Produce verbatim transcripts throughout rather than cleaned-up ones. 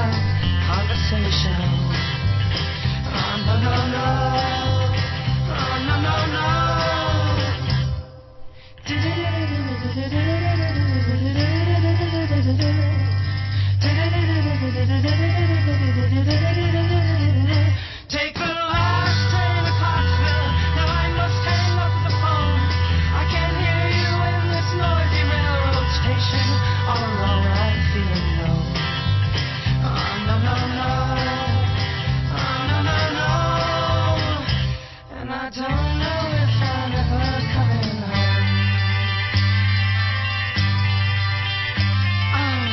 have conversation. Oh, no, no, no. Oh, no, no, no. Take the last train to Clarksville. Now I must hang up the phone. I can't hear you in this noisy railroad station. All alone I feel alone. Oh, no, no, no. Oh, no, no, no. And I don't know if I'm ever coming home. Oh.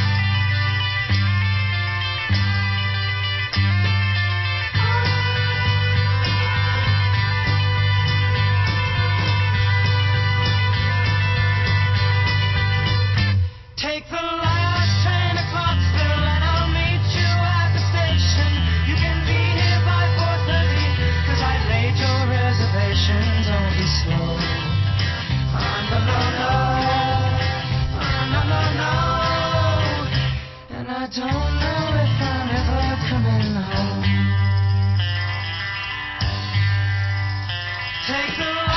Take the last train to Clarksville and I'll meet you at the station. You can be here by four thirty, cause I've made your reservation. Don't be slow. Oh, no, no, no. Oh, no, no, no. And I don't know if I'm ever coming home. Take the